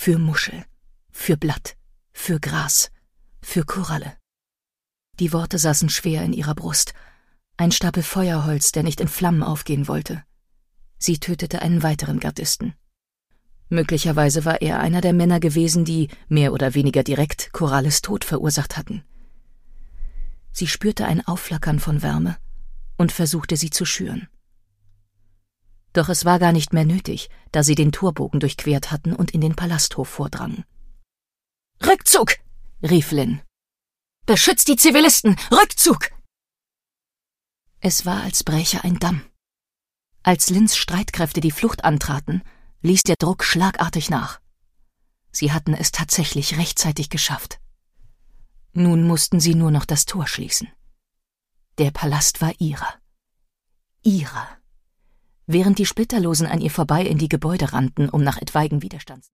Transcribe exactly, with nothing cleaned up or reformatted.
für Muschel, für Blatt, für Gras, für Koralle. Die Worte saßen schwer in ihrer Brust. Ein Stapel Feuerholz, der nicht in Flammen aufgehen wollte. Sie tötete einen weiteren Gardisten. Möglicherweise war er einer der Männer gewesen, die, mehr oder weniger direkt, Corrales Tod verursacht hatten. Sie spürte ein Aufflackern von Wärme und versuchte, sie zu schüren. Doch es war gar nicht mehr nötig, da sie den Torbogen durchquert hatten und in den Palasthof vordrangen. »Rückzug!« rief Lynn. »Beschützt die Zivilisten! Rückzug!« Es war, als bräche ein Damm. Als Lynns Streitkräfte die Flucht antraten, ließ der Druck schlagartig nach. Sie hatten es tatsächlich rechtzeitig geschafft. Nun mussten sie nur noch das Tor schließen. Der Palast war ihrer. Ihrer. Während die Splitterlosen an ihr vorbei in die Gebäude rannten, um nach etwaigen Widerstands